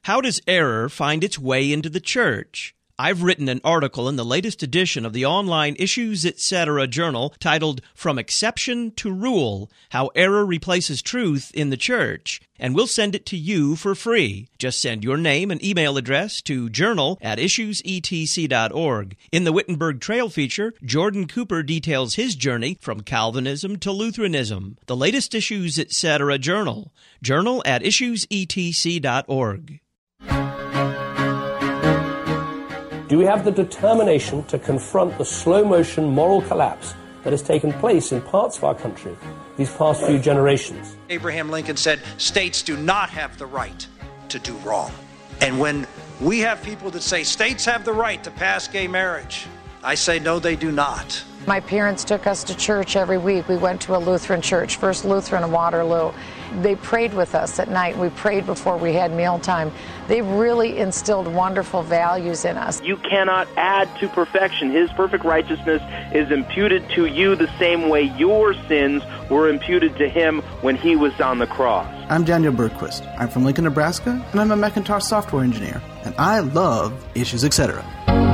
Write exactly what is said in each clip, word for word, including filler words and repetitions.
How does error find its way into the church? I've written an article in the latest edition of the online Issues Etc. journal titled From Exception to Rule, How Error Replaces Truth in the Church, and we'll send it to you for free. Just send your name and email address to journal at issues e t c dot org. In the Wittenberg Trail feature, Jordan Cooper details his journey from Calvinism to Lutheranism. The latest Issues Etc. journal, journal at issues e t c dot org. Do we have the determination to confront the slow-motion moral collapse that has taken place in parts of our country these past few generations? Abraham Lincoln said, states do not have the right to do wrong. And when we have people that say states have the right to pass gay marriage, I say, no, they do not. My parents took us to church every week. We went to a Lutheran church, First Lutheran in Waterloo. They prayed with us at night. We prayed before we had mealtime. They really instilled wonderful values in us. You cannot add to perfection. His perfect righteousness is imputed to you the same way your sins were imputed to him when he was on the cross. I'm Daniel Bergquist. I'm from Lincoln, Nebraska, and I'm a Macintosh software engineer. And I love Issues Etc.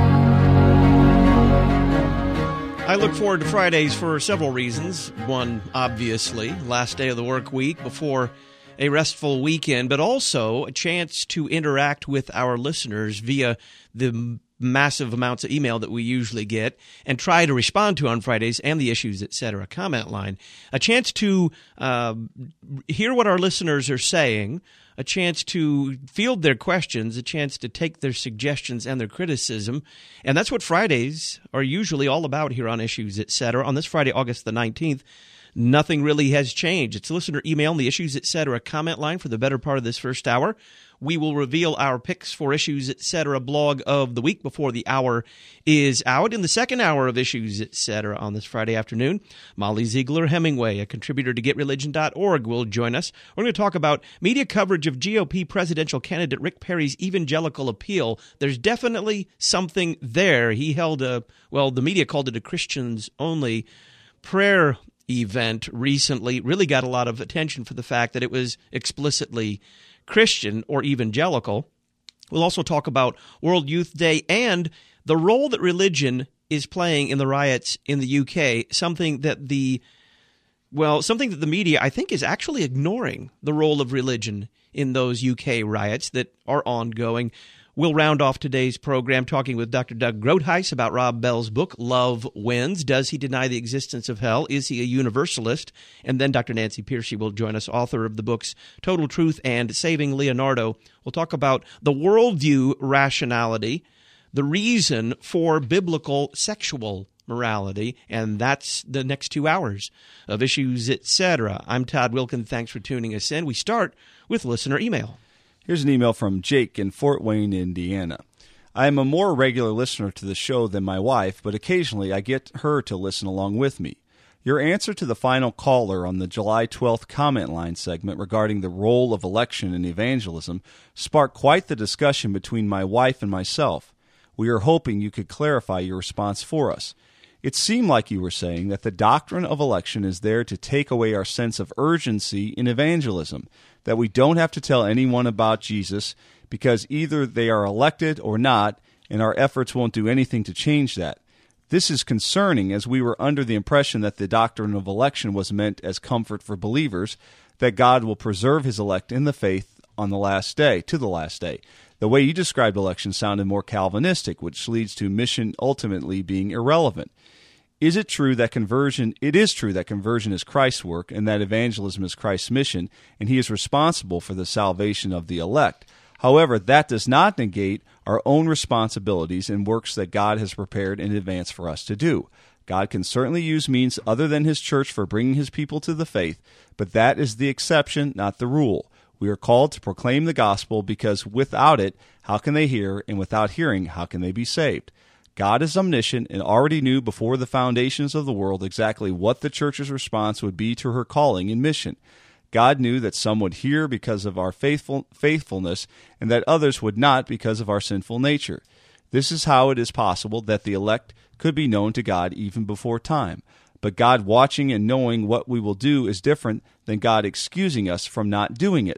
I look forward to Fridays for several reasons. One, obviously, last day of the work week before a restful weekend, but also a chance to interact with our listeners via the massive amounts of email that we usually get and try to respond to on Fridays and the Issues Etc. comment line. A chance to uh, hear what our listeners are saying, a chance to field their questions, a chance to take their suggestions and their criticism. And that's what Fridays are usually all about here on Issues Etc. On this Friday, August the nineteenth, nothing really has changed. It's listener email in the Issues Etc. comment line for the better part of this first hour. We will reveal our picks for Issues Etc. blog of the week before the hour is out. In the second hour of Issues Etc. on this Friday afternoon, Molly Ziegler Hemingway, a contributor to get religion dot org, will join us. We're going to talk about media coverage of G O P presidential candidate Rick Perry's evangelical appeal. There's definitely something there. He held a, well, the media called it a Christians-only prayer event recently. Really got a lot of attention for the fact that it was explicitly Christian or evangelical. We'll also talk about World Youth Day and the role that religion is playing in the riots in the U K, something that the, well, something that the media, I think, is actually ignoring the role of religion in those U K riots that are ongoing. We'll round off today's program talking with Doctor Doug Groothuis about Rob Bell's book, Love Wins. Does he deny the existence of hell? Is he a universalist? And then Doctor Nancy Piercy will join us, author of the books Total Truth and Saving Leonardo. We'll talk about the worldview rationality, the reason for biblical sexual morality, and that's the next two hours of Issues Etc. I'm Todd Wilkin. Thanks for tuning us in. We start with listener email. Here's an email from Jake in Fort Wayne, Indiana. I am a more regular listener to the show than my wife, but occasionally I get her to listen along with me. Your answer to the final caller on the July twelfth comment line segment regarding the role of election in evangelism sparked quite the discussion between my wife and myself. We are hoping you could clarify your response for us. It seemed like you were saying that the doctrine of election is there to take away our sense of urgency in evangelism, that we don't have to tell anyone about Jesus because either they are elected or not, and our efforts won't do anything to change that. This is concerning, as we were under the impression that the doctrine of election was meant as comfort for believers, that God will preserve his elect in the faith on the last day, to the last day. The way you described election sounded more Calvinistic, which leads to mission ultimately being irrelevant. Is it true that conversion, it is true that conversion is Christ's work and that evangelism is Christ's mission, and he is responsible for the salvation of the elect. However, that does not negate our own responsibilities and works that God has prepared in advance for us to do. God can certainly use means other than his church for bringing his people to the faith, but that is the exception, not the rule. We are called to proclaim the gospel because without it, how can they hear? And without hearing, how can they be saved? God is omniscient and already knew before the foundations of the world exactly what the church's response would be to her calling and mission. God knew that some would hear because of our faithful faithfulness and that others would not because of our sinful nature. This is how it is possible that the elect could be known to God even before time. But God watching and knowing what we will do is different than God excusing us from not doing it.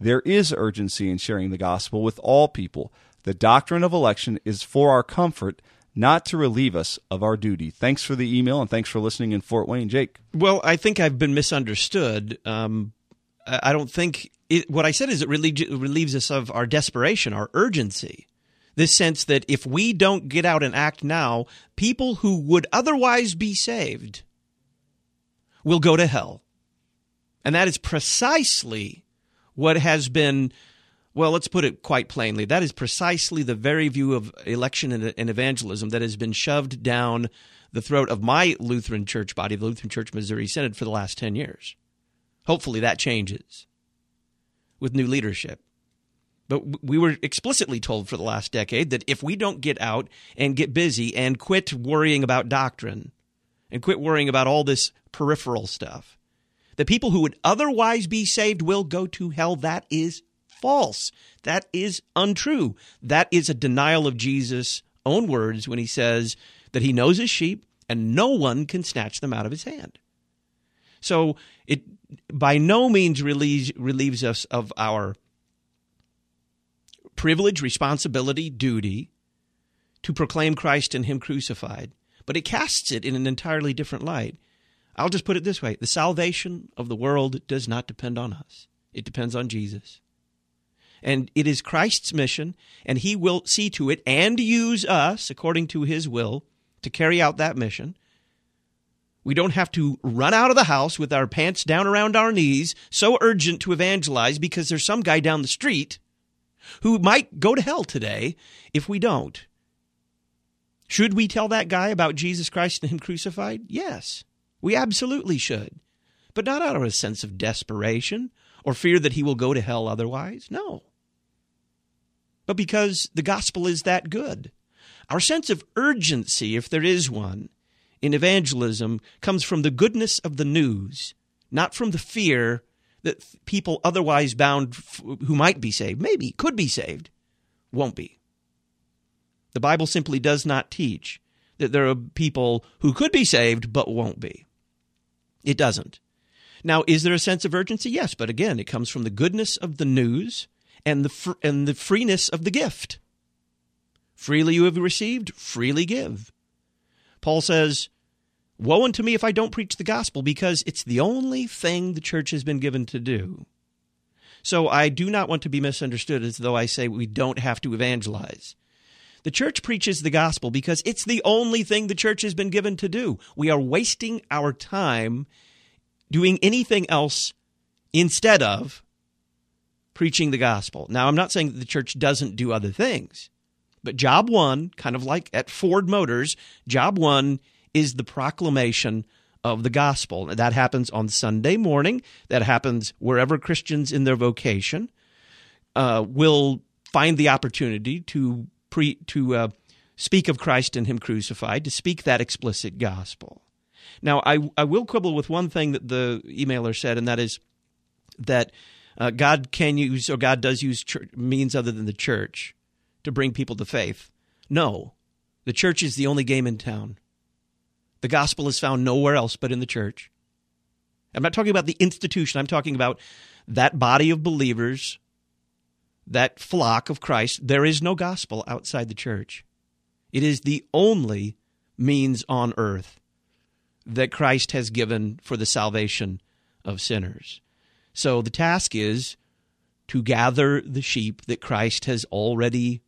There is urgency in sharing the gospel with all people. The doctrine of election is for our comfort, not to relieve us of our duty. Thanks for the email, and thanks for listening in Fort Wayne, Jake. Well, I think I've been misunderstood. Um, I don't think it, what I said is it relieves, relieves us of our desperation, our urgency. This sense that if we don't get out and act now, people who would otherwise be saved will go to hell. And that is precisely what has been, well, let's put it quite plainly, that is precisely the very view of election and, and evangelism that has been shoved down the throat of my Lutheran church body, the Lutheran Church Missouri Synod, for the last ten years. Hopefully that changes with new leadership. But we were explicitly told for the last decade that if we don't get out and get busy and quit worrying about doctrine and quit worrying about all this peripheral stuff, the people who would otherwise be saved will go to hell. That is false. That is untrue. That is a denial of Jesus' own words when he says that he knows his sheep and no one can snatch them out of his hand. So it by no means relieves, relieves us of our privilege, responsibility, duty to proclaim Christ and him crucified, but it casts it in an entirely different light. I'll just put it this way. The salvation of the world does not depend on us. It depends on Jesus. And it is Christ's mission, and he will see to it and use us, according to his will, to carry out that mission. We don't have to run out of the house with our pants down around our knees, so urgent to evangelize because there's some guy down the street who might go to hell today if we don't. Should we tell that guy about Jesus Christ and him crucified? Yes, we absolutely should. But not out of a sense of desperation or fear that he will go to hell otherwise. No. But because the gospel is that good. Our sense of urgency, if there is one, in evangelism comes from the goodness of the news, not from the fear that people otherwise bound who might be saved, maybe could be saved, won't be. The Bible simply does not teach that there are people who could be saved but won't be. It doesn't. Now, is there a sense of urgency? Yes, but again, it comes from the goodness of the news and the fr- and the freeness of the gift. Freely you have received, freely give. Paul says, woe unto me if I don't preach the gospel, because it's the only thing the church has been given to do. So I do not want to be misunderstood as though I say we don't have to evangelize. The church preaches the gospel because it's the only thing the church has been given to do. We are wasting our time doing anything else instead of preaching the gospel. Now, I'm not saying that the church doesn't do other things, but job one, kind of like at Ford Motors, job one is the proclamation of the gospel. That happens on Sunday morning. That happens wherever Christians in their vocation uh, will find the opportunity to pre to uh, speak of Christ and him crucified, to speak that explicit gospel. Now, I, I will quibble with one thing that the emailer said, and that is that uh, God can use, or God does use church, means other than the church to bring people to faith. No, the church is the only game in town. The gospel is found nowhere else but in the church. I'm not talking about the institution. I'm talking about that body of believers, that flock of Christ. There is no gospel outside the church. It is the only means on earth that Christ has given for the salvation of sinners. So the task is to gather the sheep that Christ has already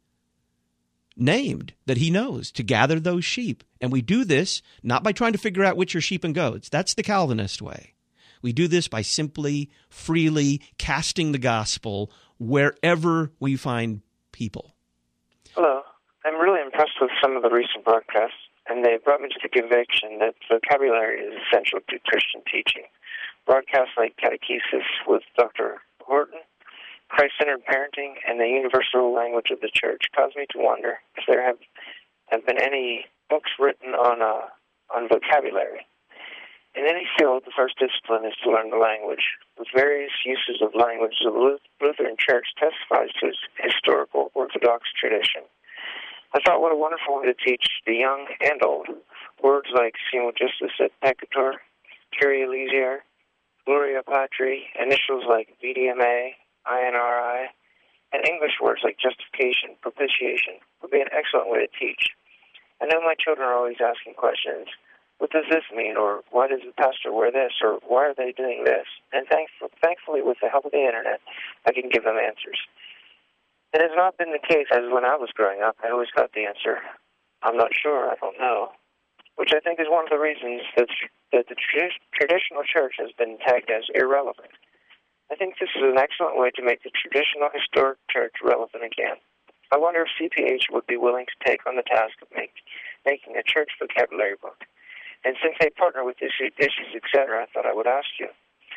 named, that he knows, to gather those sheep. And we do this not by trying to figure out which are sheep and goats. That's the Calvinist way. We do this by simply, freely casting the gospel wherever we find people. Hello. I'm really impressed with some of the recent broadcasts, and they brought me to the conviction that vocabulary is essential to Christian teaching. Broadcasts like Catechesis with Doctor Horton, Christ-centered parenting, and the universal language of the church caused me to wonder if there have, have been any books written on uh, on vocabulary. In any field, the first discipline is to learn the language. With various uses of language, the Lutheran Church testifies to its historical Orthodox tradition. I thought, what a wonderful way to teach the young and old. Words like Sumo Justus et Peccator, Kyrie Eleison, Gloria Patri, initials like V D M A, I N R I, and English words like justification, propitiation would be an excellent way to teach. I know my children are always asking questions. What does this mean? Or why does the pastor wear this? Or why are they doing this? And thankful, thankfully, with the help of the Internet, I can give them answers. It has not been the case as when I was growing up. I always got the answer, I'm not sure, I don't know, which I think is one of the reasons that, that the tradi- traditional church has been tagged as irrelevant. I think this is an excellent way to make the traditional historic church relevant again. I wonder if C P H would be willing to take on the task of make, making a church vocabulary book. And since they partner with Issues, Issues et cetera, I thought I would ask you.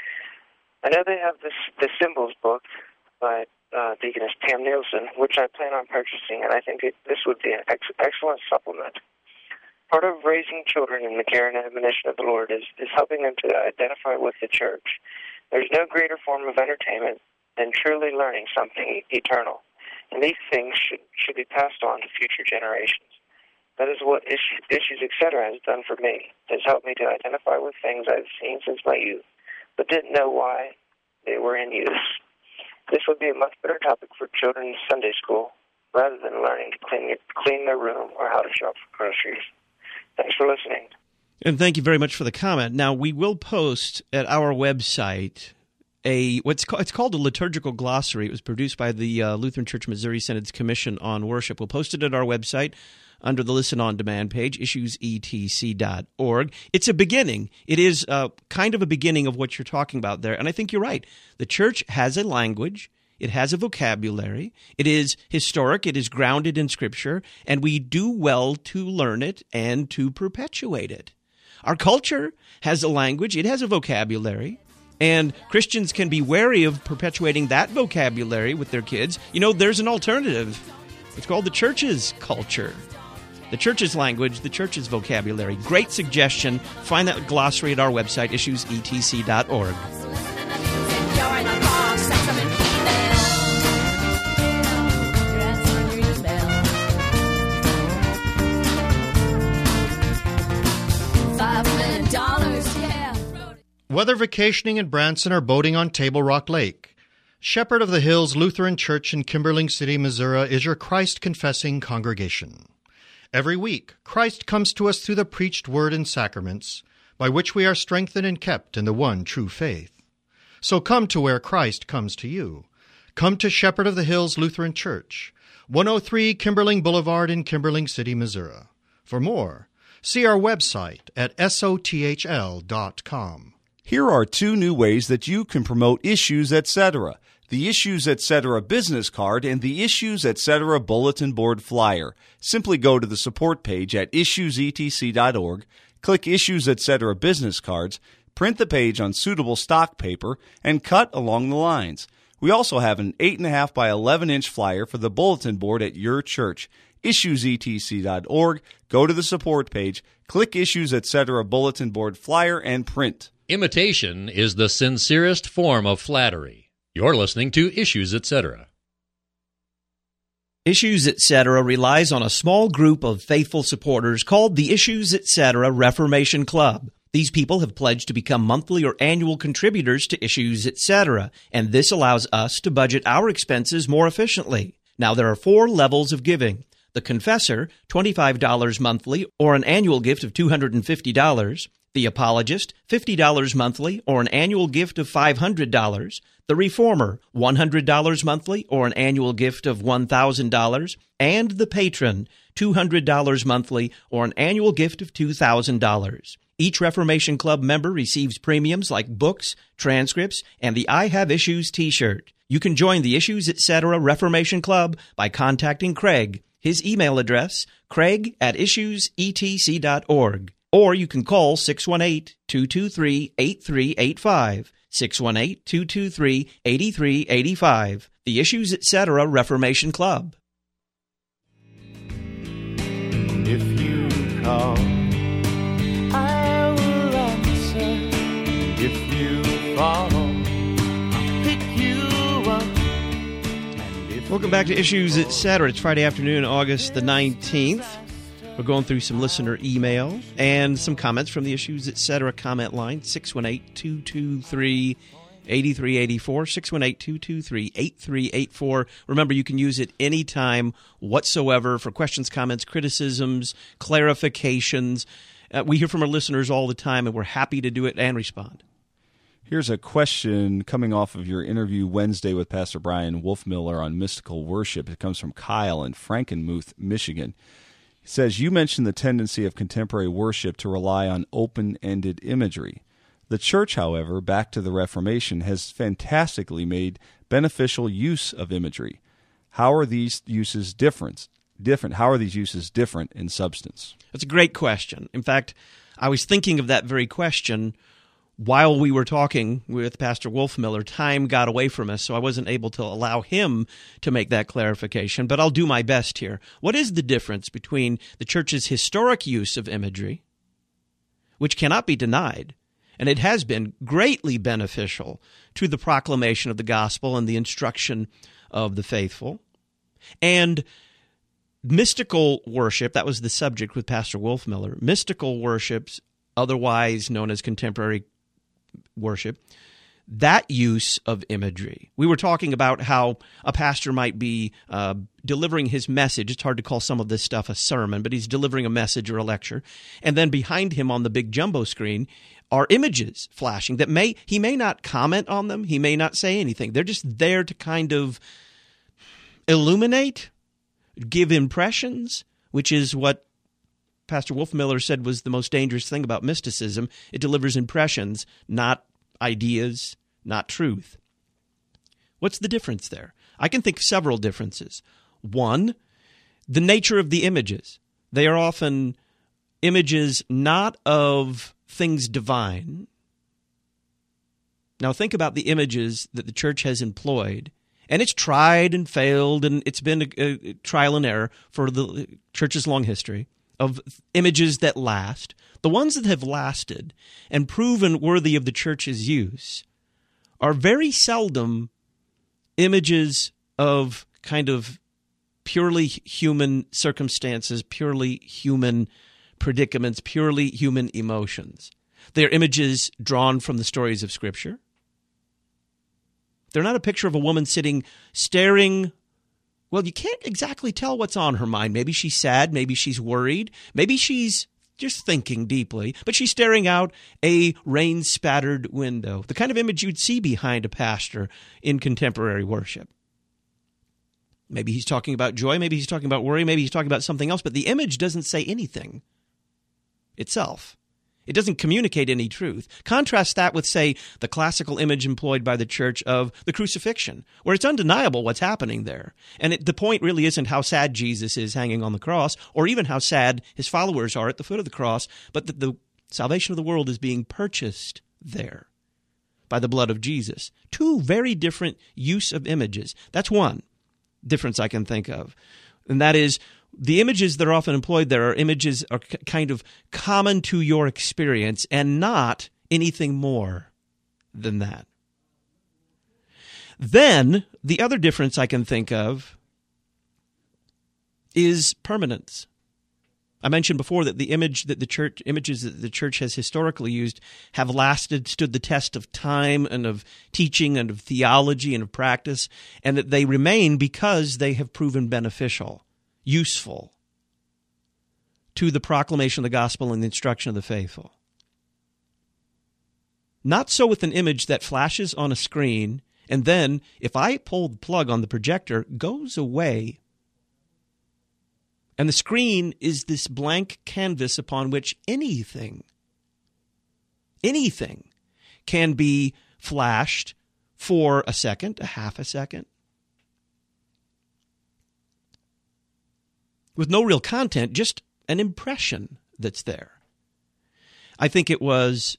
I know they have this the Symbols book by uh, Deaconess Pam Nielsen, which I plan on purchasing, and I think it, this would be an ex- excellent supplement. Part of raising children in the care and admonition of the Lord is, is helping them to identify with the church. There's no greater form of entertainment than truly learning something eternal, and these things should, should be passed on to future generations. That is what Issues, Issues et cetera has done for me. It has helped me to identify with things I've seen since my youth, but didn't know why they were in use. This would be a much better topic for children in Sunday school, rather than learning to clean, clean their room or how to shop for groceries. Thanks for listening. And thank you very much for the comment. Now, we will post at our website a what's called, it's called a liturgical glossary. It was produced by the uh, Lutheran Church Missouri Synod's Commission on Worship. We'll post it at our website under the Listen On Demand page, issues e t c dot org. It's a beginning. It is uh, kind of a beginning of what you're talking about there. And I think you're right. The church has a language. It has a vocabulary. It is historic. It is grounded in Scripture. And we do well to learn it and to perpetuate it. Our culture has a language. It has a vocabulary. And Christians can be wary of perpetuating that vocabulary with their kids. You know, there's an alternative. It's called the church's culture. The church's language, the church's vocabulary. Great suggestion. Find that glossary at our website, issues e t c dot org. Whether vacationing in Branson or boating on Table Rock Lake, Shepherd of the Hills Lutheran Church in Kimberling City, Missouri is your Christ-confessing congregation. Every week, Christ comes to us through the preached word and sacraments, by which we are strengthened and kept in the one true faith. So come to where Christ comes to you. Come to Shepherd of the Hills Lutheran Church, one oh three Kimberling Boulevard in Kimberling City, Missouri. For more, see our website at S O T H L dot com. Here are two new ways that you can promote Issues et cetera. The Issues et cetera business card and the Issues et cetera bulletin board flyer. Simply go to the support page at issues e t c dot org, click Issues et cetera business cards, print the page on suitable stock paper, and cut along the lines. We also have an eight point five by eleven inch flyer for the bulletin board at your church. issues e t c dot org, go to the support page, click Issues et cetera bulletin board flyer, and print. Imitation is the sincerest form of flattery. You're listening to Issues et cetera. Issues et cetera relies on a small group of faithful supporters called the Issues et cetera Reformation Club. These people have pledged to become monthly or annual contributors to Issues et cetera, and this allows us to budget our expenses more efficiently. Now, there are four levels of giving. The Confessor, twenty-five dollars monthly or an annual gift of two hundred fifty dollars. The Apologist, fifty dollars monthly or an annual gift of five hundred dollars. The Reformer, one hundred dollars monthly or an annual gift of one thousand dollars. And the Patron, two hundred dollars monthly or an annual gift of two thousand dollars. Each Reformation Club member receives premiums like books, transcripts, and the I Have Issues t-shirt. You can join the Issues et cetera Reformation Club by contacting Craig. His email address, craig at issues e t c dot org. Or you can call six one eight, two two three, eight three eight five, six one eight, two two three, eight three eight five, the Issues et cetera Reformation Club. If you call, I will answer. If you fall, I'll pick you up. Welcome back to Issues et cetera. It's Friday afternoon, August the nineteenth. We're going through some listener email and some comments from the Issues et cetera comment line, six one eight, two two three, eight three eight four, six one eight, two two three, eight three eight four. Remember, you can use it anytime whatsoever for questions, comments, criticisms, clarifications. Uh, we hear from our listeners all the time, and we're happy to do it and respond. Here's a question coming off of your interview Wednesday with Pastor Brian Wolfmiller on mystical worship. It comes from Kyle in Frankenmuth, Michigan. He says, you mentioned the tendency of contemporary worship to rely on open-ended imagery. The Church, however, back to the Reformation, has fantastically made beneficial use of imagery. How are these uses different? Different? How are these uses different in substance? That's a great question. In fact, I was thinking of that very question while we were talking with Pastor Wolfmiller. Time got away from us, so I wasn't able to allow him to make that clarification, but I'll do my best here. What is the difference between the Church's historic use of imagery, which cannot be denied, and it has been greatly beneficial to the proclamation of the gospel and the instruction of the faithful, and mystical worship? That was the subject with Pastor Wolfmiller. Mystical worships, otherwise known as contemporary worship, that use of imagery. We were talking about how a pastor might be uh, delivering his message. It's hard to call some of this stuff a sermon, but he's delivering a message or a lecture. And then behind him on the big jumbo screen are images flashing that may he may not comment on them. He may not say anything. They're just there to kind of illuminate, give impressions, which is what Pastor Wolfmiller said was the most dangerous thing about mysticism. It delivers impressions, not ideas, not truth. What's the difference there? I can think of several differences. One, the nature of the images. They are often images not of things divine. Now think about the images that the Church has employed, and it's tried and failed, and it's been a, a trial and error for the Church's long history of images that last. The ones that have lasted and proven worthy of the Church's use are very seldom images of kind of purely human circumstances, purely human predicaments, purely human emotions. They are images drawn from the stories of Scripture. They're not a picture of a woman sitting staring. Well, you can't exactly tell what's on her mind. Maybe she's sad. Maybe she's worried. Maybe she's just thinking deeply. But she's staring out a rain-spattered window, the kind of image you'd see behind a pastor in contemporary worship. Maybe he's talking about joy. Maybe he's talking about worry. Maybe he's talking about something else. But the image doesn't say anything itself. It doesn't communicate any truth. Contrast that with, say, the classical image employed by the Church of the crucifixion, where it's undeniable what's happening there. And it, the point really isn't how sad Jesus is hanging on the cross, or even how sad his followers are at the foot of the cross, but that the salvation of the world is being purchased there by the blood of Jesus. Two very different use of images. That's one difference I can think of. And that is, the images that are often employed there are images are c- kind of common to your experience and not anything more than that. Then, the other difference I can think of is permanence. I mentioned before that the image that the church images that the Church has historically used have lasted, stood the test of time and of teaching and of theology and of practice, and that they remain because they have proven beneficial, useful to the proclamation of the gospel and the instruction of the faithful. Not so with an image that flashes on a screen and then, if I pull the plug on the projector, goes away. And the screen is this blank canvas upon which anything, anything can be flashed for a second, a half a second, with no real content, just an impression that's there. I think it was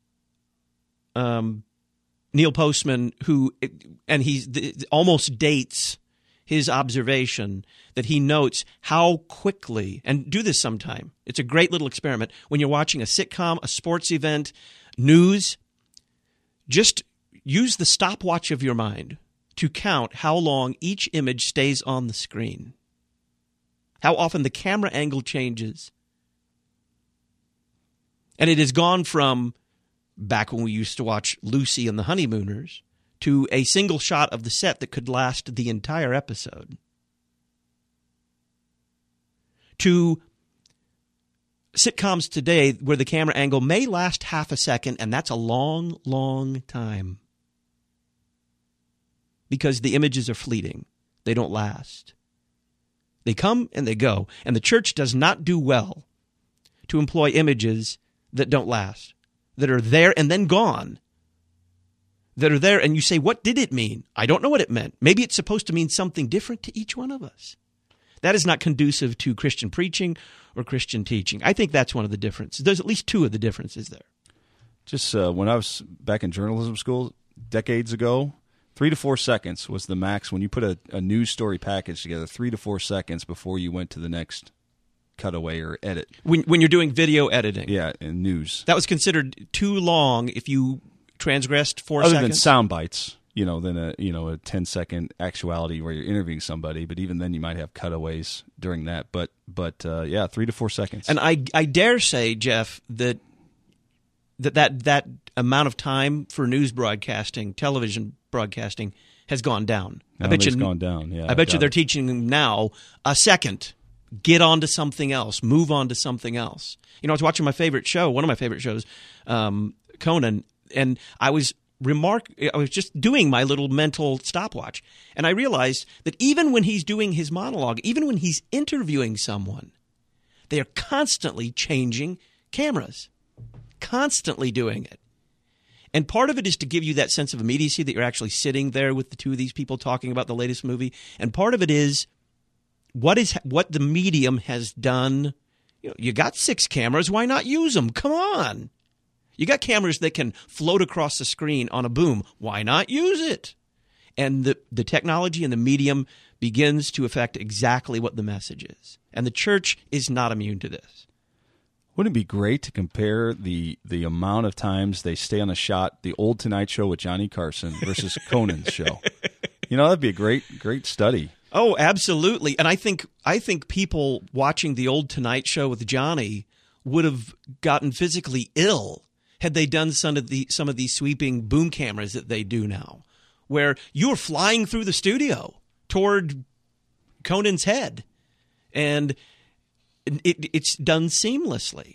um, Neil Postman who, and he almost dates his observation that he notes how quickly, and do this sometime, it's a great little experiment, when you're watching a sitcom, a sports event, news, just use the stopwatch of your mind to count how long each image stays on the screen. How often the camera angle changes. And it has gone from back when we used to watch Lucy and the Honeymooners, to a single shot of the set that could last the entire episode, to sitcoms today where the camera angle may last half a second, and that's a long, long time because the images are fleeting. They don't last. They come and they go, and the church does not do well to employ images that don't last, that are there and then gone, that are there and you say, what did it mean? I don't know what it meant. Maybe it's supposed to mean something different to each one of us. That is not conducive to Christian preaching or Christian teaching. I think that's one of the differences. There's at least two of the differences there. Just uh, when I was back in journalism school decades ago, three to four seconds was the max. When you put a, a news story package together, three to four seconds before you went to the next cutaway or edit. When when you're doing video editing. Yeah, in news. That was considered too long if you transgressed four Other seconds? than sound bites, you know, than a, you know, a ten-second actuality where you're interviewing somebody, but even then you might have cutaways during that. But, but uh, yeah, three to four seconds. And I, I dare say, Jeff, that, that that that amount of time for news broadcasting, television broadcasting, has gone down. I, I bet it's you, gone down, yeah. I bet you they're it. teaching them now a second. Get on to something else. Move on to something else. You know, I was watching my favorite show, one of my favorite shows, um, Conan, and I was remark. I was just doing my little mental stopwatch, and I realized that even when he's doing his monologue, even when he's interviewing someone, they are constantly changing cameras, constantly doing it. And part of it is to give you that sense of immediacy that you're actually sitting there with the two of these people talking about the latest movie, and part of it is what is what the medium has done. You know, you got six cameras, why not use them? Come on. You got cameras that can float across the screen on a boom. Why not use it? And the, the technology and the medium begins to affect exactly what the message is. And the church is not immune to this. Wouldn't it be great to compare the the amount of times they stay on a shot, the old Tonight Show with Johnny Carson versus Conan's show? You know, that'd be a great great study. Oh, absolutely. And I think I think people watching the old Tonight Show with Johnny would have gotten physically ill had they done some of the some of these sweeping boom cameras that they do now, where you're flying through the studio toward Conan's head, and it, it's done seamlessly.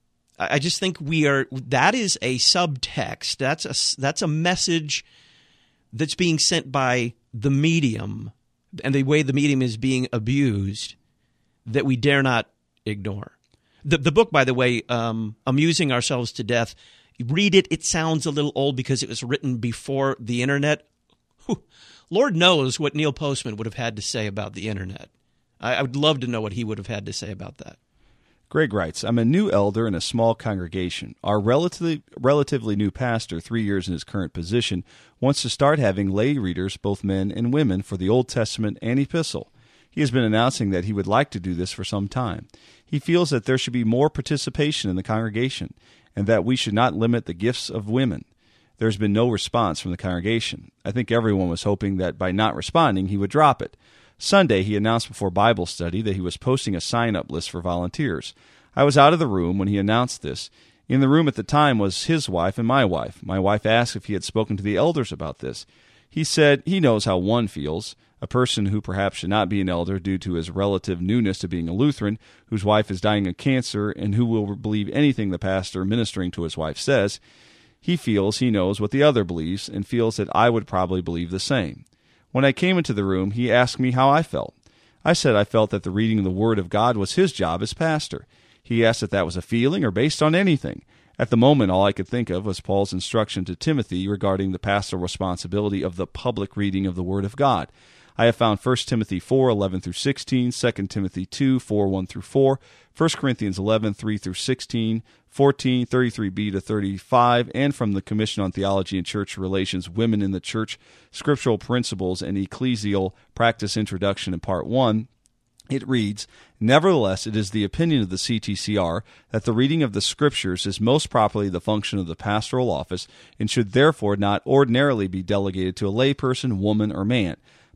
I just think we are. That is a subtext. That's a that's a message that's being sent by the medium, and the way the medium is being abused, that we dare not ignore. The the book, by the way, um, Amusing Ourselves to Death, read it. It sounds a little old because it was written before the internet. Whew. Lord knows what Neil Postman would have had to say about the internet. I, I would love to know what he would have had to say about that. Greg writes, I'm a new elder in a small congregation. Our relatively relatively new pastor, three years in his current position, wants to start having lay readers, both men and women, for the Old Testament and Epistle. He has been announcing that he would like to do this for some time. He feels that there should be more participation in the congregation and that we should not limit the gifts of women. There's been no response from the congregation. I think everyone was hoping that by not responding, he would drop it. Sunday, he announced before Bible study that he was posting a sign-up list for volunteers. I was out of the room when he announced this. In the room at the time was his wife and my wife. My wife asked if he had spoken to the elders about this. He said he knows how one feels, a person who perhaps should not be an elder due to his relative newness to being a Lutheran, whose wife is dying of cancer, and who will believe anything the pastor ministering to his wife says. He feels he knows what the other believes and feels that I would probably believe the same. When I came into the room, he asked me how I felt. I said I felt that the reading of the Word of God was his job as pastor. He asked if that was a feeling or based on anything. At the moment, all I could think of was Paul's instruction to Timothy regarding the pastoral responsibility of the public reading of the Word of God. I have found First Timothy four, eleven through sixteen, Second Timothy two, four, one through four, First Corinthians eleven, three through sixteen, fourteen, thirty-three b to thirty-five, and from the Commission on Theology and Church Relations, Women in the Church, Scriptural Principles, and Ecclesial Practice Introduction in Part one. It reads, Nevertheless, it is the opinion of the C T C R that the reading of the Scriptures is most properly the function of the pastoral office and should therefore not ordinarily be delegated to a layperson, woman, or man,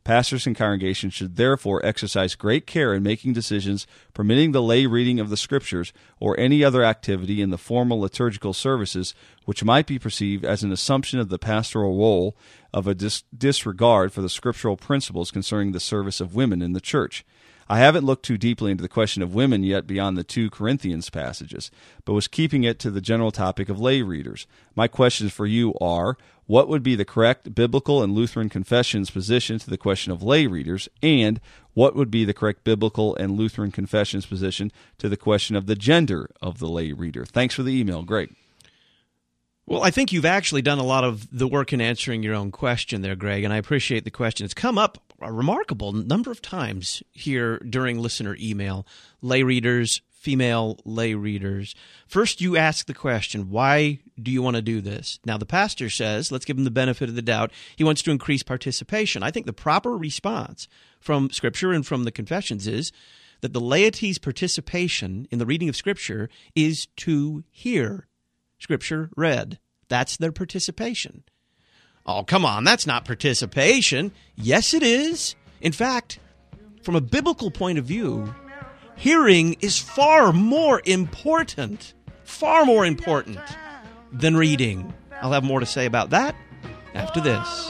Pastors and congregations should therefore exercise great care in making decisions permitting the lay reading of the Scriptures or any other activity in the formal liturgical services which might be perceived as an assumption of the pastoral role of a dis- disregard for the scriptural principles concerning the service of women in the church. I haven't looked too deeply into the question of women yet beyond the two Corinthians passages, but was keeping it to the general topic of lay readers. My questions for you are, what would be the correct biblical and Lutheran confession's position to the question of lay readers, and what would be the correct biblical and Lutheran confession's position to the question of the gender of the lay reader? Thanks for the email, Greg. Well, I think you've actually done a lot of the work in answering your own question there, Greg, and I appreciate the question. It's come up a remarkable number of times here during listener email. Lay readers, female lay readers. First, you ask the question, why do you want to do this? Now, the pastor says, let's give him the benefit of the doubt, he wants to increase participation. I think the proper response from Scripture and from the confessions is that the laity's participation in the reading of Scripture is to hear Scripture read. That's their participation. Oh, come on, that's not participation. Yes, it is. In fact, from a biblical point of view, hearing is far more important, far more important than reading. I'll have more to say about that after this.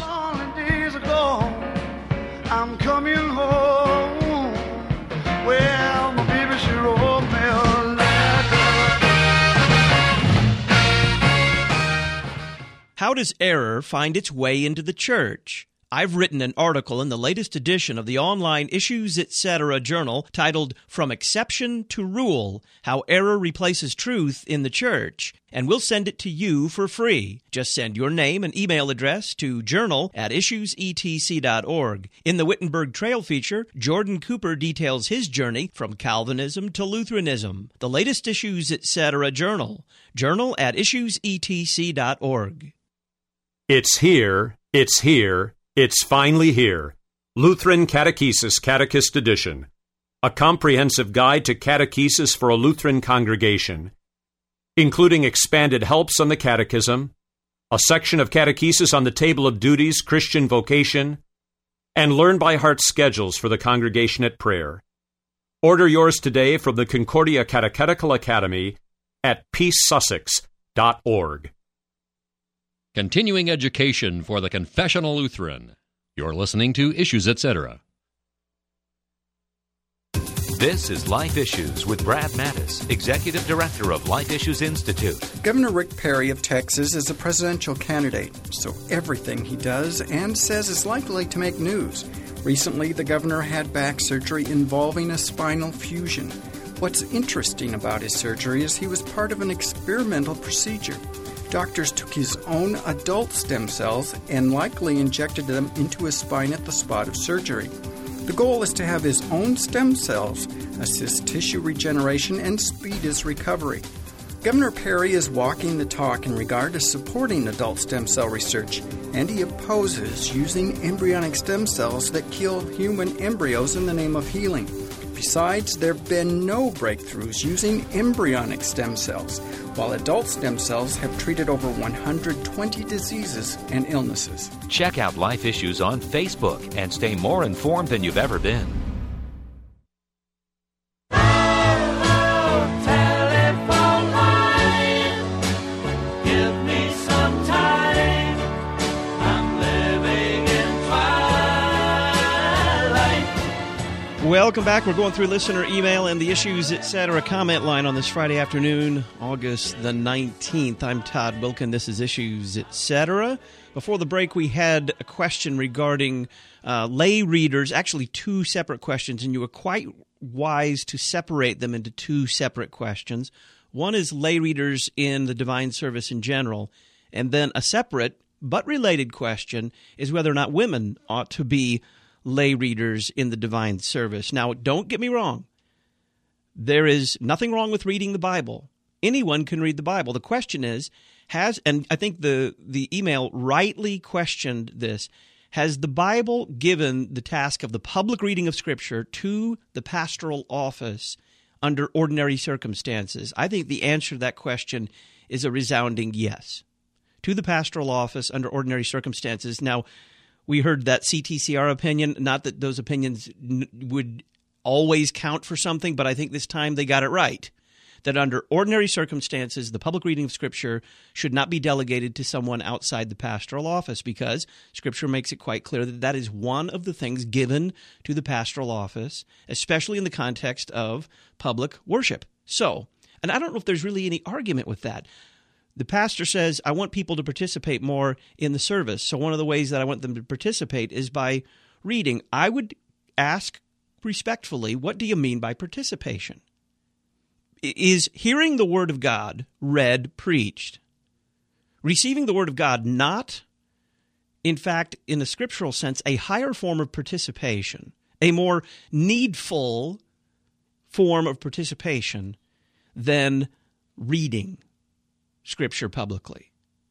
I'm coming home. Well, my baby, she wrote me a letter. How does error find its way into the church? I've written an article in the latest edition of the online Issues Etc. journal titled From Exception to Rule, How Error Replaces Truth in the Church, and we'll send it to you for free. Just send your name and email address to journal at issues e t c dot org. In the Wittenberg Trail feature, Jordan Cooper details his journey from Calvinism to Lutheranism. The latest Issues Etc. journal, journal at issues e t c dot org. It's here, it's here, it's finally here. Lutheran Catechesis Catechist Edition. A comprehensive guide to catechesis for a Lutheran congregation, including expanded helps on the catechism, a section of catechesis on the table of duties, Christian vocation, and learn-by-heart schedules for the congregation at prayer. Order yours today from the Concordia Catechetical Academy at peace sussex dot org. Continuing education for the Confessional Lutheran. You're listening to Issues Etc. This is Life Issues with Brad Mattis, Executive Director of Life Issues Institute. Governor Rick Perry of Texas is a presidential candidate, so everything he does and says is likely to make news. Recently, the governor had back surgery involving a spinal fusion. What's interesting about his surgery is he was part of an experimental procedure. Doctors took his own adult stem cells and likely injected them into his spine at the spot of surgery. The goal is to have his own stem cells assist tissue regeneration and speed his recovery. Governor Perry is walking the talk in regard to supporting adult stem cell research, and he opposes using embryonic stem cells that kill human embryos in the name of healing. Besides, there have been no breakthroughs using embryonic stem cells, while adult stem cells have treated over one hundred twenty diseases and illnesses. Check out Life Issues on Facebook and stay more informed than you've ever been. Welcome back. We're going through listener email and the Issues Etc. comment line on this Friday afternoon, August the nineteenth. I'm Todd Wilkin. This is Issues Etc. Before the break, we had a question regarding uh, lay readers, actually two separate questions, and you were quite wise to separate them into two separate questions. One is lay readers in the divine service in general, and then a separate but related question is whether or not women ought to be lay readers in the divine service. Now, don't get me wrong. There is nothing wrong with reading the Bible. Anyone can read the Bible. The question is, has, and I think the, the email rightly questioned this, has the Bible given the task of the public reading of Scripture to the pastoral office under ordinary circumstances? I think the answer to that question is a resounding yes. To the pastoral office under ordinary circumstances. Now, We heard that C T C R opinion, not that those opinions n- would always count for something, but I think this time they got it right. That under ordinary circumstances, the public reading of Scripture should not be delegated to someone outside the pastoral office, because Scripture makes it quite clear that that is one of the things given to the pastoral office, especially in the context of public worship. So, and I don't know if there's really any argument with that. The pastor says, I want people to participate more in the service. So one of the ways that I want them to participate is by reading. I would ask respectfully, what do you mean by participation? Is hearing the Word of God read, preached, receiving the Word of God not, in fact, in a scriptural sense, a higher form of participation, a more needful form of participation than reading Scripture publicly?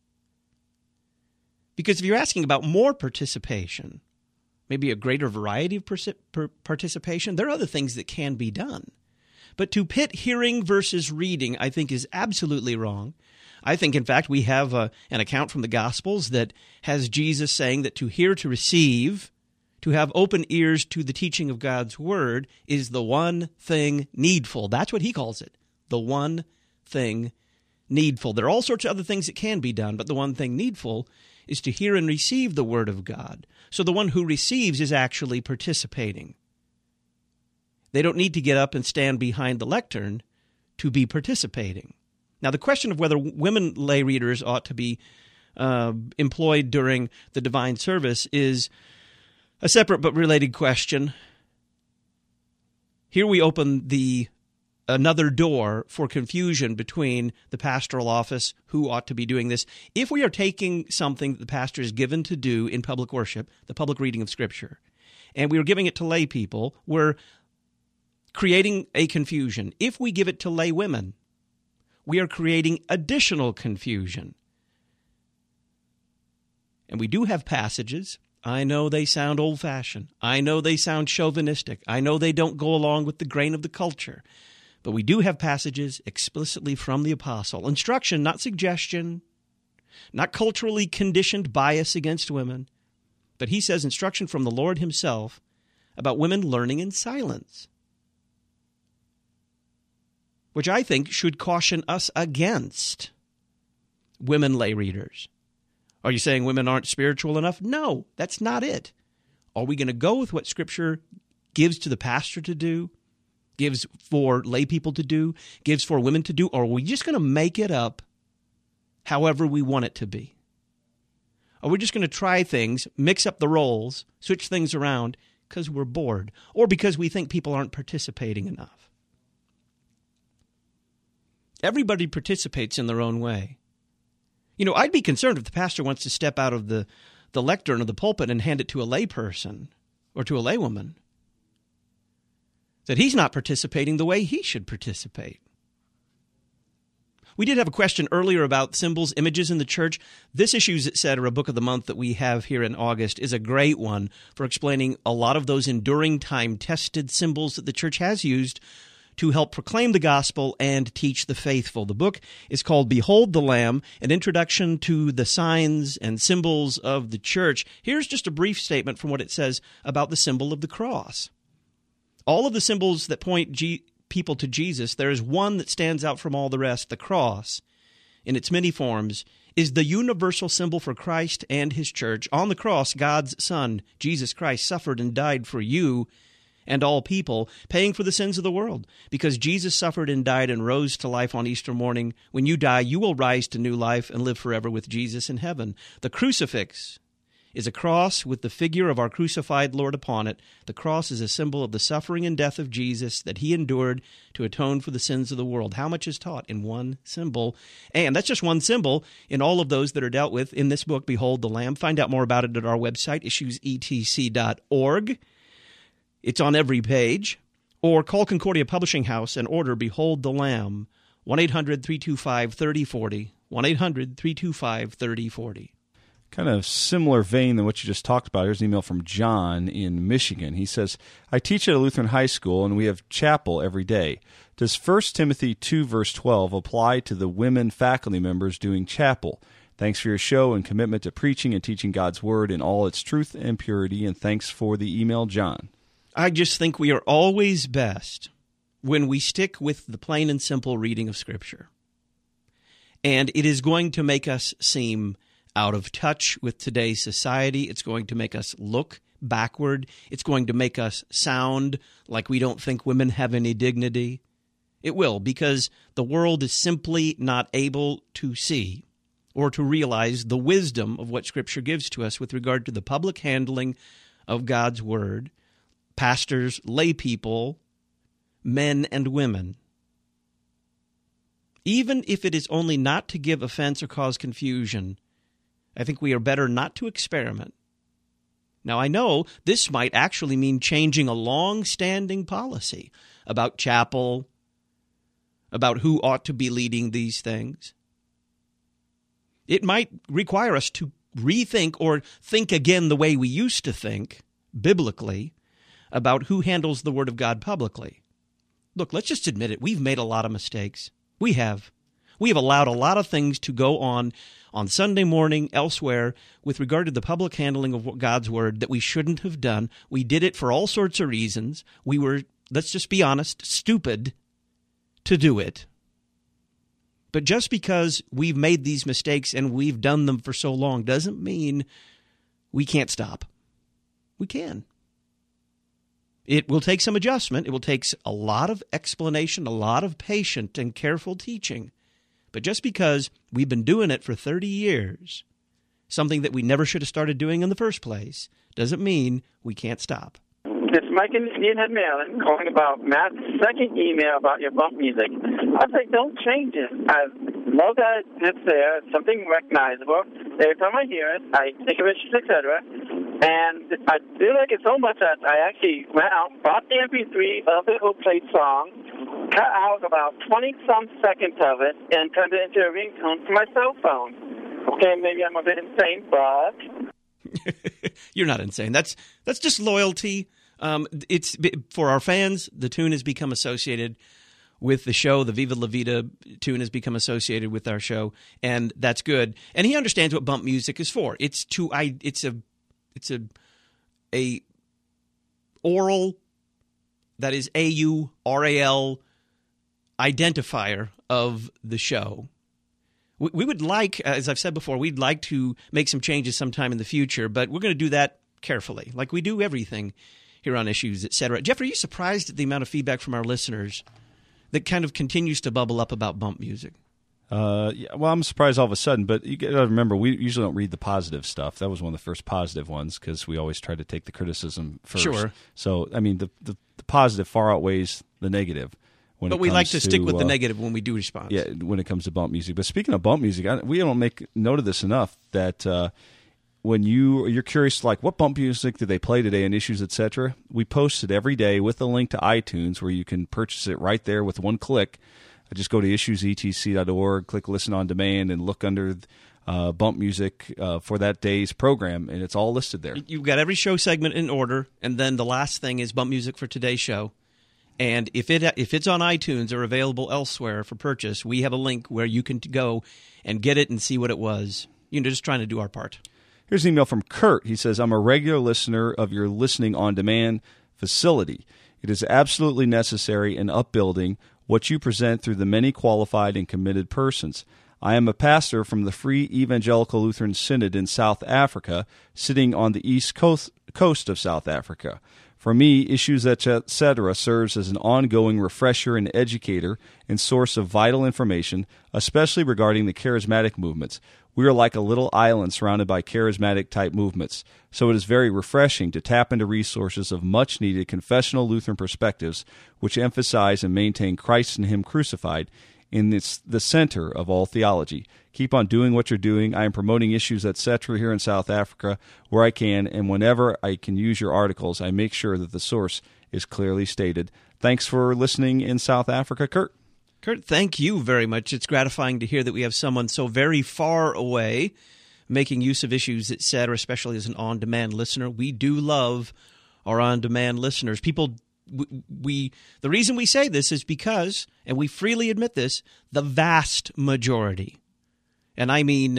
Because if you're asking about more participation, maybe a greater variety of persi- per- participation, there are other things that can be done. But to pit hearing versus reading, I think, is absolutely wrong. I think, in fact, we have a, an account from the Gospels that has Jesus saying that to hear, to receive, to have open ears to the teaching of God's Word is the one thing needful. That's what he calls it, the one thing needful. There are all sorts of other things that can be done, but the one thing needful is to hear and receive the Word of God. So the one who receives is actually participating. They don't need to get up and stand behind the lectern to be participating. Now, the question of whether women lay readers ought to be uh, employed during the divine service is a separate but related question. Here we open the another door for confusion between the pastoral office, who ought to be doing this. If we are taking something that the pastor is given to do in public worship, the public reading of Scripture, and we are giving it to lay people, we're creating a confusion. If we give it to lay women, we are creating additional confusion. And we do have passages. I know they sound old-fashioned. I know they sound chauvinistic. I know they don't go along with the grain of the culture. But we do have passages explicitly from the apostle. Instruction, not suggestion, not culturally conditioned bias against women. But he says instruction from the Lord himself about women learning in silence, which I think should caution us against women lay readers. Are you saying women aren't spiritual enough? No, that's not it. Are we going to go with what Scripture gives to the pastor to do, gives for lay people to do, gives for women to do, or are we just going to make it up however we want it to be? Are we just going to try things, mix up the roles, switch things around because we're bored, or because we think people aren't participating enough? Everybody participates in their own way. You know, I'd be concerned if the pastor wants to step out of the, the lectern or the pulpit and hand it to a lay person or to a laywoman, that he's not participating the way he should participate. We did have a question earlier about symbols, images in the church. This Issues, et cetera, book of the month that we have here in August is a great one for explaining a lot of those enduring time-tested symbols that the church has used to help proclaim the gospel and teach the faithful. The book is called Behold the Lamb, an introduction to the signs and symbols of the church. Here's just a brief statement from what it says about the symbol of the cross. All of the symbols that point G- people to Jesus, there is one that stands out from all the rest. The cross, in its many forms, is the universal symbol for Christ and his church. On the cross, God's Son, Jesus Christ, suffered and died for you and all people, paying for the sins of the world. Because Jesus suffered and died and rose to life on Easter morning, when you die, you will rise to new life and live forever with Jesus in heaven. The crucifix is a cross with the figure of our crucified Lord upon it. The cross is a symbol of the suffering and death of Jesus that he endured to atone for the sins of the world. How much is taught in one symbol? And that's just one symbol in all of those that are dealt with in this book, Behold the Lamb. Find out more about it at our website, issues e t c dot org. It's on every page. Or call Concordia Publishing House and order Behold the Lamb, one eight hundred three two five three oh four oh, one eight hundred three two five three oh four oh. Kind of similar vein than what you just talked about. Here's an email from John in Michigan. He says, I teach at a Lutheran high school, and we have chapel every day. Does First Timothy two, verse twelve apply to the women faculty members doing chapel? Thanks for your show and commitment to preaching and teaching God's Word in all its truth and purity. And thanks for the email, John. I just think we are always best when we stick with the plain and simple reading of Scripture. And it is going to make us seem out of touch with today's society. It's going to make us look backward. It's going to make us sound like we don't think women have any dignity. It will, because the world is simply not able to see or to realize the wisdom of what Scripture gives to us with regard to the public handling of God's Word, pastors, lay people, men and women. Even if it is only not to give offense or cause confusion, I think we are better not to experiment. Now, I know this might actually mean changing a long-standing policy about chapel, about who ought to be leading these things. It might require us to rethink or think again the way we used to think, biblically, about who handles the Word of God publicly. Look, let's just admit it. We've made a lot of mistakes. We have. We have allowed a lot of things to go on on Sunday morning, elsewhere, with regard to the public handling of God's Word that we shouldn't have done. We did it for all sorts of reasons. We were, let's just be honest, stupid to do it. But just because we've made these mistakes and we've done them for so long doesn't mean we can't stop. We can. It will take some adjustment. It will take a lot of explanation, a lot of patient and careful teaching. But just because we've been doing it for thirty years, something that we never should have started doing in the first place, doesn't mean we can't stop. It's Mike in Indian Head, Maryland, calling about Matt's second email about your bump music. I say don't change it. I love that it's there. It's something recognizable. Every time I hear it, I think of it, et cetera. And I do like it so much that I actually went out, bought the M P three of the Hope Plate song, cut out about twenty-some seconds of it, and turned it into a ringtone for my cell phone. Okay, maybe I'm a bit insane, but... You're not insane. That's that's just loyalty. Um, it's for our fans. The tune has become associated with the show. The Viva La Vida tune has become associated with our show, and that's good. And he understands what bump music is for. It's to I. It's a. It's a. A. Oral. That is A U R A L. Identifier of the show. We, we would like, as I've said before, we'd like to make some changes sometime in the future, but we're going to do that carefully, like we do everything here on Issues, et cetera. Jeff, are you surprised at the amount of feedback from our listeners that kind of continues to bubble up about bump music? Uh, yeah, well, I'm surprised all of a sudden, but you got to remember, we usually don't read the positive stuff. That was one of the first positive ones because we always try to take the criticism first. Sure. So, I mean, the, the, the positive far outweighs the negative. When but we like to, to stick with uh, the negative when we do respond. Yeah, when it comes to bump music. But speaking of bump music, I, we don't make note of this enough that uh, when you, you're curious, like, what bump music did they play today in Issues, et cetera, we post it every day with a link to iTunes where you can purchase it right there with one click. Just go to issues e t c dot org, click Listen on Demand, and look under uh, bump music uh, for that day's program, and it's all listed there. You've got every show segment in order, and then the last thing is bump music for today's show. And if it if it's on iTunes or available elsewhere for purchase, we have a link where you can go and get it and see what it was. You know, just trying to do our part. Here's an email from Kurt. He says, I'm a regular listener of your Listening on Demand facility. It is absolutely necessary in upbuilding what you present through the many qualified and committed persons. I am a pastor from the Free Evangelical Lutheran Synod in South Africa, sitting on the east coast, coast of South Africa. For me, Issues, et cetera serves as an ongoing refresher and educator and source of vital information, especially regarding the charismatic movements. We are like a little island surrounded by charismatic-type movements, so it is very refreshing to tap into resources of much-needed confessional Lutheran perspectives which emphasize and maintain Christ and Him crucified in this, the center of all theology. Keep on doing what you're doing. I am promoting Issues, et cetera here in South Africa where I can, and whenever I can use your articles, I make sure that the source is clearly stated. Thanks for listening in South Africa, Kurt. Kurt, thank you very much. It's gratifying to hear that we have someone so very far away making use of Issues, et cetera, especially as an on-demand listener. We do love our on-demand listeners. People, we, we the reason we say this is because, and we freely admit this, the vast majority, and I mean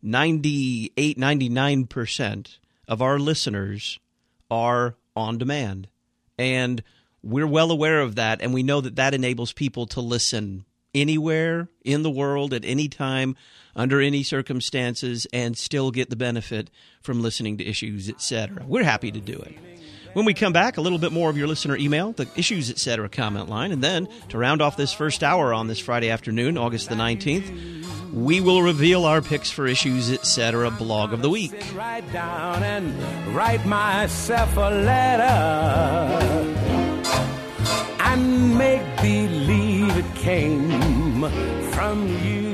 ninety-eight, ninety-nine percent of our listeners are on demand. And we're well aware of that, and we know that that enables people to listen anywhere in the world at any time, under any circumstances, and still get the benefit from listening to Issues, et cetera. We're happy to do it. When we come back, a little bit more of your listener email, the Issues, et cetera comment line, and then to round off this first hour on this Friday afternoon, August the nineteenth, we will reveal our picks for Issues, et cetera blog of the week. Write down and write myself a letter and make believe it came from you.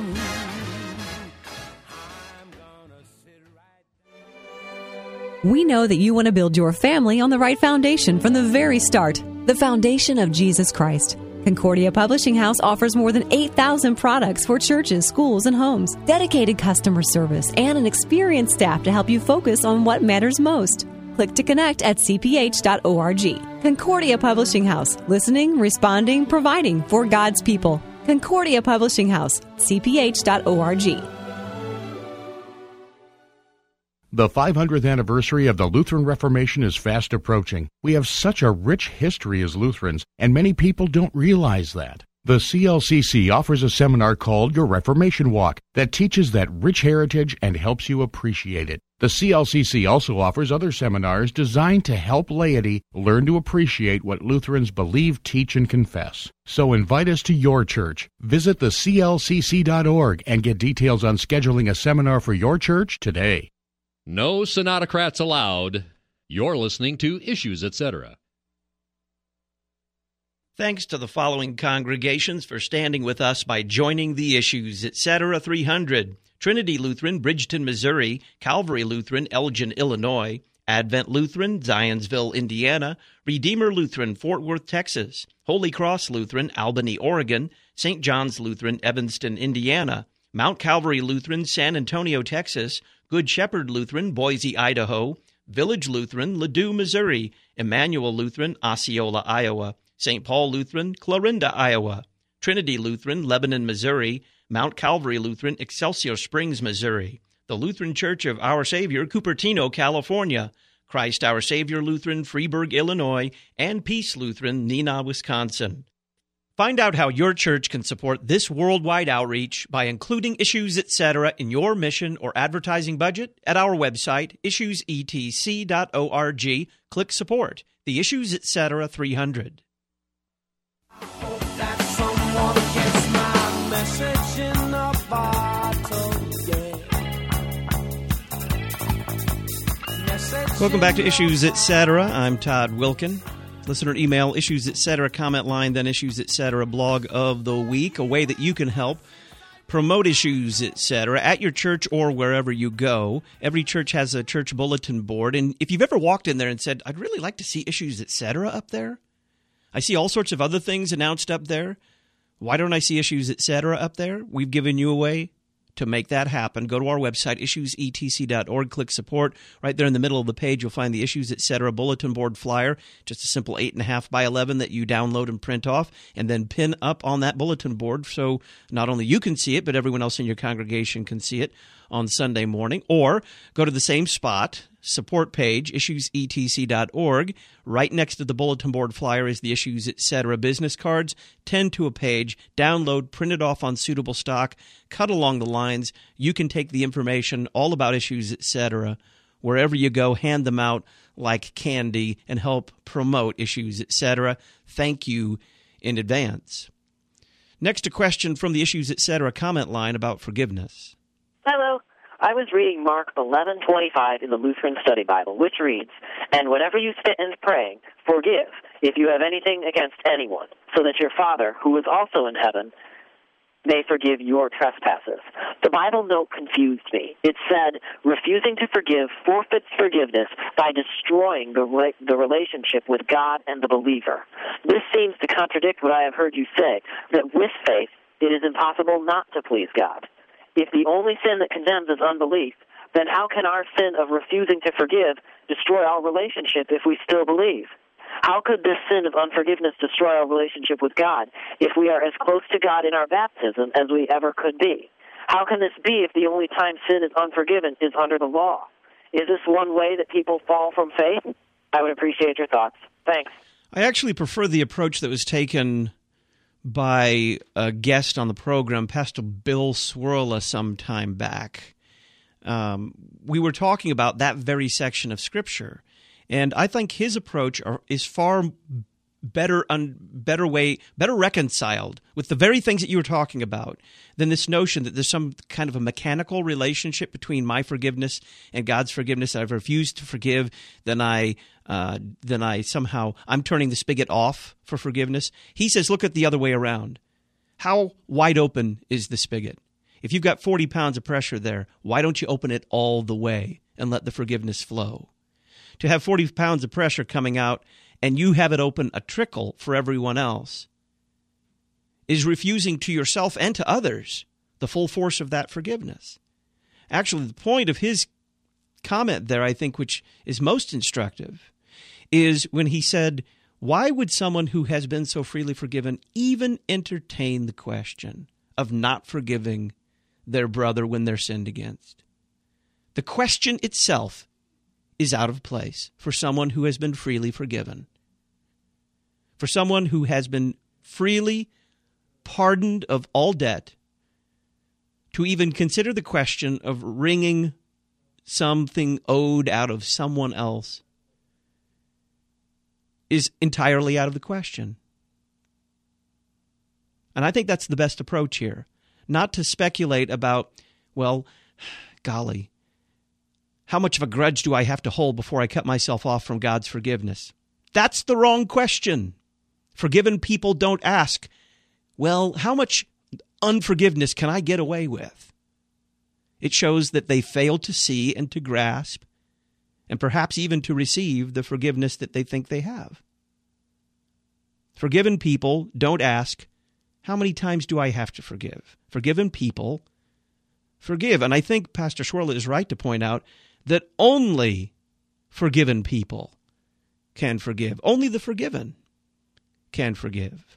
We know that you want to build your family on the right foundation from the very start, the foundation of Jesus Christ. Concordia Publishing House offers more than eight thousand products for churches, schools, and homes, dedicated customer service, and an experienced staff to help you focus on what matters most. Click to connect at c p h dot org. Concordia Publishing House, listening, responding, providing for God's people. Concordia Publishing House, c p h dot org. The five hundredth anniversary of the Lutheran Reformation is fast approaching. We have such a rich history as Lutherans, and many people don't realize that. The C L C C offers a seminar called Your Reformation Walk that teaches that rich heritage and helps you appreciate it. The C L C C also offers other seminars designed to help laity learn to appreciate what Lutherans believe, teach, and confess. So invite us to your church. Visit the c l c c dot org and get details on scheduling a seminar for your church today. No Sonatocrats allowed. You're listening to Issues, et cetera. Thanks to the following congregations for standing with us by joining the Issues, et cetera three hundred. Trinity Lutheran, Bridgeton, Missouri. Calvary Lutheran, Elgin, Illinois. Advent Lutheran, Zionsville, Indiana. Redeemer Lutheran, Fort Worth, Texas. Holy Cross Lutheran, Albany, Oregon. Saint John's Lutheran, Evanston, Indiana. Mount Calvary Lutheran, San Antonio, Texas. Good Shepherd Lutheran, Boise, Idaho. Village Lutheran, Ladue, Missouri. Emmanuel Lutheran, Osceola, Iowa. Saint Paul Lutheran, Clarinda, Iowa. Trinity Lutheran, Lebanon, Missouri. Mount Calvary Lutheran, Excelsior Springs, Missouri. The Lutheran Church of Our Savior, Cupertino, California. Christ Our Savior Lutheran, Freeburg, Illinois. And Peace Lutheran, Neenah, Wisconsin. Find out how your church can support this worldwide outreach by including Issues, et cetera in your mission or advertising budget at our website, issues e t c dot org. Click Support, the Issues, et cetera three hundred. Welcome back to Issues, et cetera. I'm Todd Wilkin. Listener email, Issues, et cetera, comment line, then Issues, et cetera, blog of the week, a way that you can help promote Issues, et cetera, at your church or wherever you go. Every church has a church bulletin board, and if you've ever walked in there and said, I'd really like to see Issues, et cetera, up there, I see all sorts of other things announced up there. Why don't I see Issues, et cetera, up there? We've given you a way to make that happen. Go to our website, issues e t c dot org, click Support. Right there in the middle of the page, you'll find the Issues, et cetera bulletin board flyer, just a simple eight point five by eleven that you download and print off, and then pin up on that bulletin board so not only you can see it, but everyone else in your congregation can see it on Sunday morning. Or go to the same spot, support page, issues e t c dot org. Right next to the bulletin board flyer is the Issues, et cetera business cards. ten to a page, download, print it off on suitable stock, cut along the lines. You can take the information all about Issues, et cetera wherever you go, hand them out like candy, and help promote Issues, et cetera. Thank you in advance. Next, a question from the Issues, et cetera comment line about forgiveness. Hello. I was reading Mark eleven twenty-five in the Lutheran Study Bible, which reads, "And whenever you stand praying, forgive if you have anything against anyone, so that your Father, who is also in heaven, may forgive your trespasses." The Bible note confused me. It said, refusing to forgive forfeits forgiveness by destroying the, re- the relationship with God and the believer. This seems to contradict what I have heard you say, that with faith it is impossible not to please God. If the only sin that condemns is unbelief, then how can our sin of refusing to forgive destroy our relationship if we still believe? How could this sin of unforgiveness destroy our relationship with God if we are as close to God in our baptism as we ever could be? How can this be if the only time sin is unforgiven is under the law? Is this one way that people fall from faith? I would appreciate your thoughts. Thanks. I actually prefer the approach that was taken by a guest on the program, Pastor Bill Swirla, some time back. Um, we were talking about that very section of Scripture, and I think his approach are, is far better, un, better way, better reconciled with the very things that you were talking about than this notion that there's some kind of a mechanical relationship between my forgiveness and God's forgiveness. I've refused to forgive, then I, uh, then I somehow I'm turning the spigot off for forgiveness. He says, look at the other way around. How wide open is the spigot? If you've got forty pounds of pressure there, why don't you open it all the way and let the forgiveness flow? To have forty pounds of pressure coming out and you have it open a trickle for everyone else is refusing to yourself and to others the full force of that forgiveness. Actually, the point of his comment there, I think, which is most instructive, is when he said, why would someone who has been so freely forgiven even entertain the question of not forgiving their brother when they're sinned against? The question itself is out of place for someone who has been freely forgiven. For someone who has been freely pardoned of all debt, to even consider the question of wringing something owed out of someone else is entirely out of the question. And I think that's the best approach here. Not to speculate about, well, golly, how much of a grudge do I have to hold before I cut myself off from God's forgiveness? That's the wrong question. Forgiven people don't ask, well, how much unforgiveness can I get away with? It shows that they fail to see and to grasp, and perhaps even to receive the forgiveness that they think they have. Forgiven people don't ask, how many times do I have to forgive? Forgiven people forgive. And I think Pastor Swirla is right to point out that only forgiven people can forgive. Only the forgiven can forgive.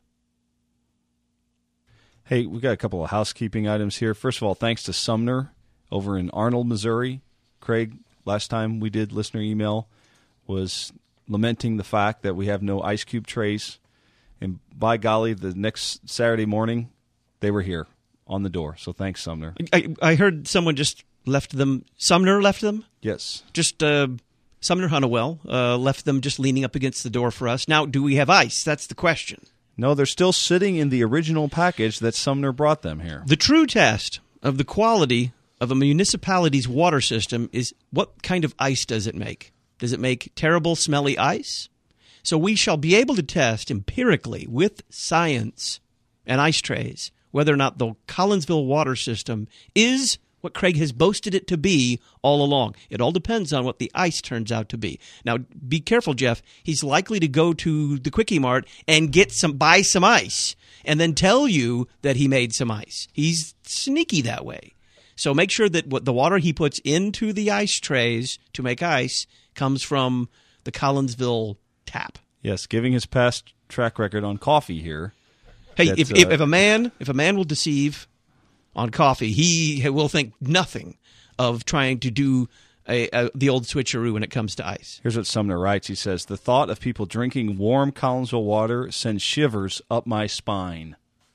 Hey, we got a couple of housekeeping items here. First of all, thanks to Sumner over in Arnold, Missouri. Craig, last time we did listener email, was lamenting the fact that we have no ice cube trays. And by golly, the next Saturday morning, they were here on the door. So thanks, Sumner. I, I heard someone just left them. Sumner left them? Yes. Just uh, Sumner Honeywell uh, left them just leaning up against the door for us. Now, do we have ice? That's the question. No, they're still sitting in the original package that Sumner brought them here. The true test of the quality of a municipality's water system is what kind of ice does it make? Does it make terrible, smelly ice? So we shall be able to test empirically with science and ice trays whether or not the Collinsville water system is what Craig has boasted it to be all along. It all depends on what the ice turns out to be. Now, be careful, Jeff. He's likely to go to the Quickie Mart and get some, buy some ice and then tell you that he made some ice. He's sneaky that way. So make sure that what the water he puts into the ice trays to make ice comes from the Collinsville tap. Yes, giving his past track record on coffee here. Hey, if, uh, if if a man if a man will deceive on coffee, he will think nothing of trying to do a, a, the old switcheroo when it comes to ice. Here's what Sumner writes. He says, the thought of people drinking warm Collinsville water sends shivers up my spine.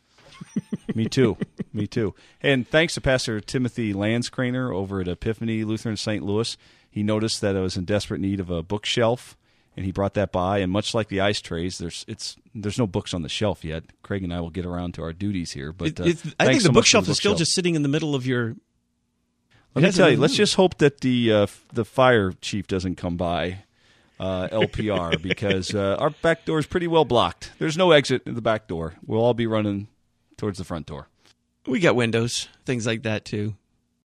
Me too. Me too. And thanks to Pastor Timothy Lanscraner over at Epiphany Lutheran Saint Louis. He noticed that I was in desperate need of a bookshelf, and he brought that by. And much like the ice trays, there's it's there's no books on the shelf yet. Craig and I will get around to our duties here. But uh, it, I think the so bookshelf the is still bookshelf. just sitting in the middle of your... Let me tell you, let's just hope that the uh, the fire chief doesn't come by, uh, L P R, because uh, our back door is pretty well blocked. There's no exit in the back door. We'll all be running towards the front door. We got windows, things like that, too.